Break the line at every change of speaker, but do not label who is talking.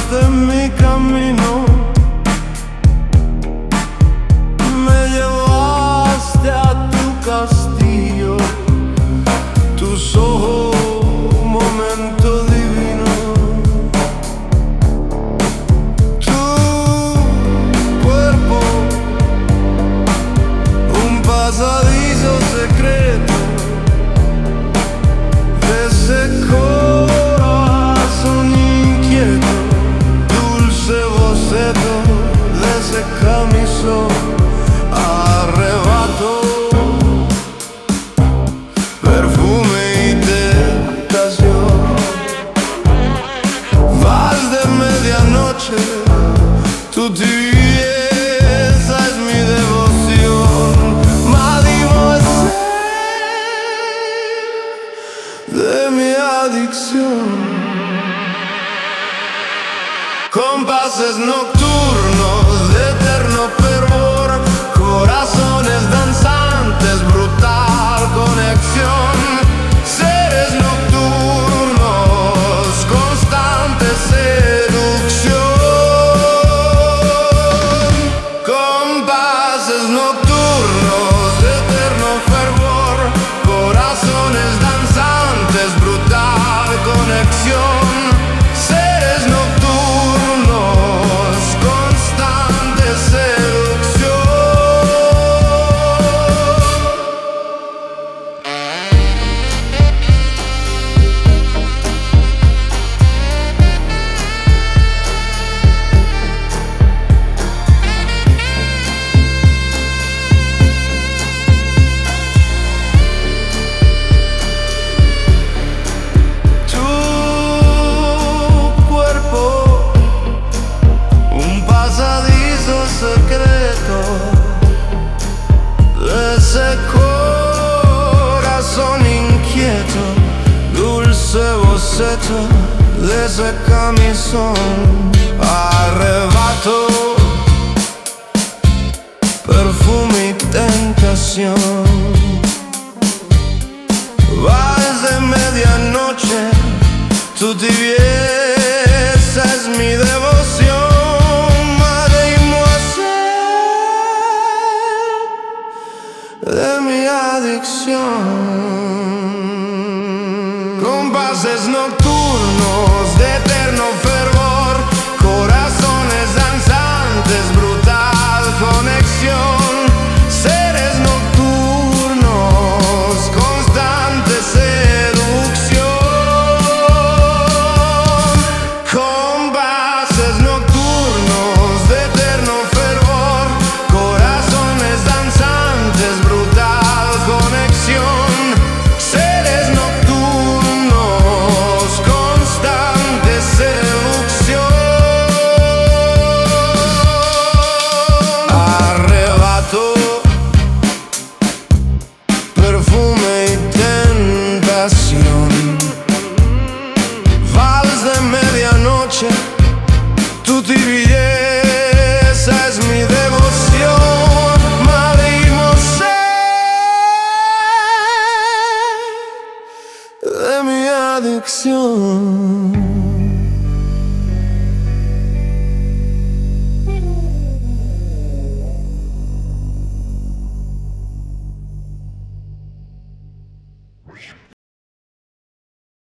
de mi camino, me llevaste a tu castillo, tus ojos, momento divino, tu cuerpo, un pasadizo secreto de ese corazón inquieto, dulce boceto de ese camisón, arrebato, perfume y tentación. Vas de medianoche, tu tibieza es mi devoción, mademoiselle de mi adicción. Compases nocturnos de eterno fervor, corazones danzantes, brutal conexión, seres nocturnos, constante seducción. Compases nocturnos de eterno fervor, corazones danzantes, brutal conexión, seres nocturnos, constante seducción. Tu cuerpo, un pasadizo secreto de ese corazón inquieto, dulce boceto de ese camisón, arrebato, perfume y tentación. Vas de medianoche, tu tibieza es mi devoción, mademoiselle de mi adicción. Compases nocturnos de